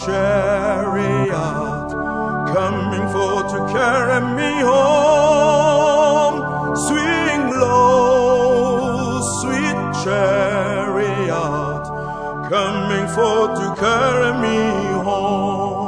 chariot coming for to carry me home. Swing low, sweet chariot coming for to carry me home.